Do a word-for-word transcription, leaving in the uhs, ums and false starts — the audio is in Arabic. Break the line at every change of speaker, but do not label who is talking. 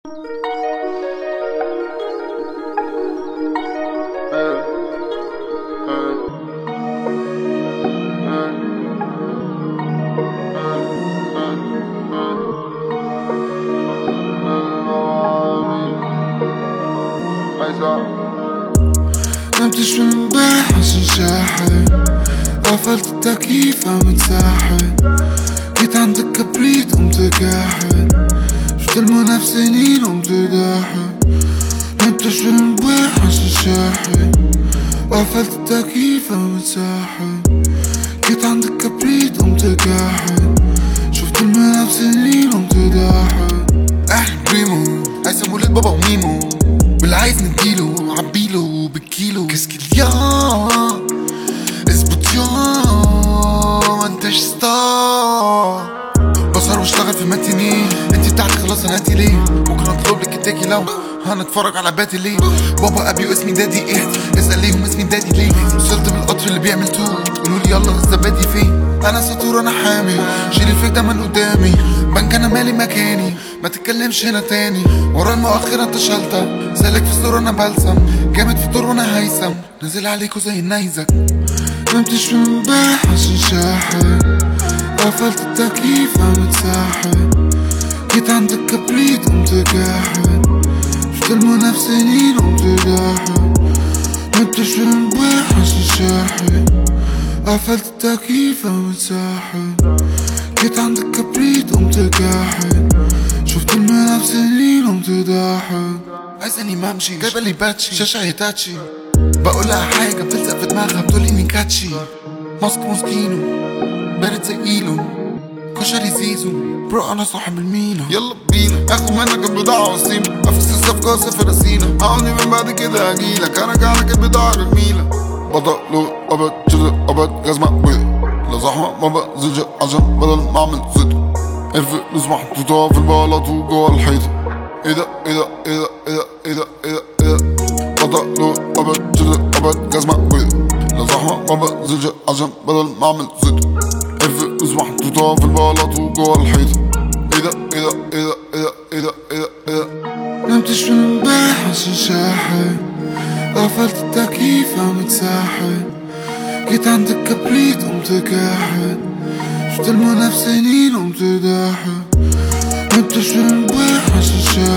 نمتش من امبارح عشان شاحن، قفلت التكييف قام متساحن، جيت عند الكبريت قمت جاحن، شفت المنافسين قمت داحن. نمتش من امبارح عشان شاحن، قفلت التكييف قام متساحن، جيت عند الكبريت قمت جاحن، شفت المنافسين قمت داحن.
احلى بريمو عايز مولد بابا وميمو، واللي عايز نديله عبيله بالكيلو. كسكت يا اثبت يا ما انتش ستار، بسهر واشتغل في ماتيني، انتي بتاعتي خلاص انا هاتي ليه؟ ممكن اطلب لك كنتاكي لو هنتفرج على باتي ليه؟ بابا ابي واسمي دادي ايه؟ اسال ليهم اسمي دادي ليه؟ وصلت بالقطر اللي بيعمل تور، قولولي يلا الزبادي فين؟ انا سطور انا حامي، شيل الفيك ده من قدامي، بنك انا مالي مكاني، ما تتكلمش هنا تاني. ورا المؤخرة انت شلتة، سالك في الصورة انا بلسم، جامد في الدور وانا هيثم، نازل عليكوا زي النيزك.
نمتش من امبارح عشان شاحن، قفلت التكييف قام متساحن، جيت عند الكبريت قمت جاحن، شفت المنافسين قمت داحن. نمتش من امبارح عشان شاحن، قفلت التكييف قام متساحن، جيت عند الكبريت قمت جاحن، شفت المنافسين قمت داحن.
عايزاني ممشي جايبه لي باتشي، شاشه هيتاتشي، بقولها حاجه بتلزق في دماغها بتقولي اني كاتشي. ماسك موسكينو بارد زي ايلو، كشري زيزو برو انا صاحب المينا. يلا بينا اخد منك البضاعه واسيبها، افكس الصفقه صفر رسينا، هعوني من بعد كده هجيلك، ارجع لك البضاعه للميله. بطل ابد شد ابد غزمه بيضه، لا زحمه ما بنزلش عشان بدل ما اعمل زيطه، الفلوس محطوطه في البلاط وجوه الحيطه. ايه ده ايه ده ايه ده ايه ده ايه ده ايه ده بطل ابد شد ابد غزمه بيضه، لا زحمه ما بنزلش عشان بدل ما اعمل زيطه، الفلوس محطوطه في البلاط وجوه الحيطه. ايه ده ايه ده ايه ده ايه ده ايه ده ايه ده
نمتش من امبارح عشان شاحن، قفلت التكييف قام متساحن، جيت عند الكبريت قمت جاحن، شفت المنافسين قمت داحن. نمتش من امبارح عشان شاحن.